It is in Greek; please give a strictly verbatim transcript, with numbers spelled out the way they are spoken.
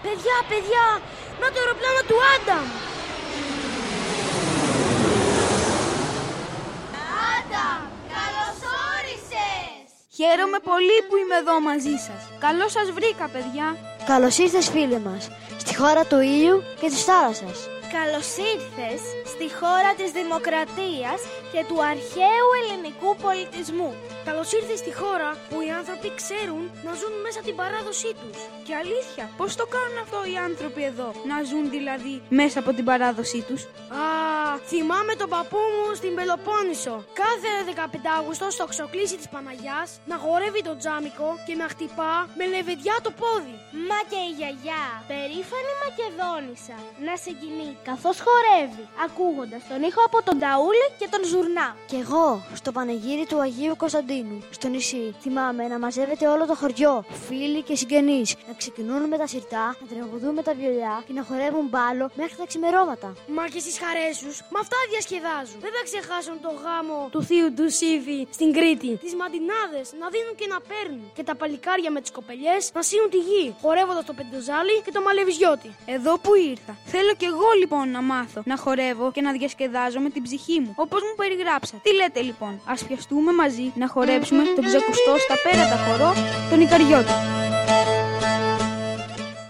Παιδιά, παιδιά, να το αεροπλάνο του Άνταμ. Άνταμ, καλώς όρισες. Χαίρομαι πολύ που είμαι εδώ μαζί σας. Καλώς σας βρήκα, παιδιά. Καλώς ήρθες, φίλε μας, στη χώρα του ήλιου και της θάλασσας. Καλώς ήρθες στη χώρα της δημοκρατίας και του αρχαίου ελληνικού πολιτισμού. Καλώς ήρθες στη χώρα που οι άνθρωποι ξέρουν να ζουν μέσα από την παράδοσή τους. Και αλήθεια, πώς το κάνουν αυτό οι άνθρωποι εδώ, να ζουν δηλαδή μέσα από την παράδοσή τους? Α, θυμάμαι τον παππού μου στην Πελοπόννησο. Κάθε δεκαπέντε Αυγούστου στο ξοκλήσι της Παναγιάς να χορεύει τον τζάμικο και να χτυπά με λεβεδιά το πόδι. Μα και η γιαγιά, περήφανη Μακεδόνισσα, να συγκινεί καθώς χορεύει, ακούγοντας τον ήχο από τον ταούλι και τον ζουρνά. Κι εγώ, στο πανηγύρι του Αγίου Κωνσταντίνου, στο νησί, θυμάμαι να μαζεύεται όλο το χωριό, φίλοι και συγγενείς, να ξεκινούν με τα σιρτά, να τραγουδούν με τα βιολιά και να χορεύουν μπάλο μέχρι τα ξημερώματα. Μα και στις χαρές τους, με αυτά διασκεδάζουν. Δεν θα ξεχάσουν το γάμο του θείου του Σίβη στην Κρήτη. Τις μαντινάδες να δίνουν και να παίρνουν. Και τα παλικάρια με τις κοπελιές να σύνουν τη γη, χορεύοντας το πεντοζάλι και το μαλεβιζιώτη. Εδώ που ήρθα. Θέλω κι εγώ λοιπόν να μάθω να χορεύω και να διασκεδάζω με την ψυχή μου, όπως μου περιγράψατε. Τι λέτε λοιπόν, ας πιαστούμε μαζί να χορέψουμε τον ξακουστό στα πέρατα χορό, τον Ικαριώτη.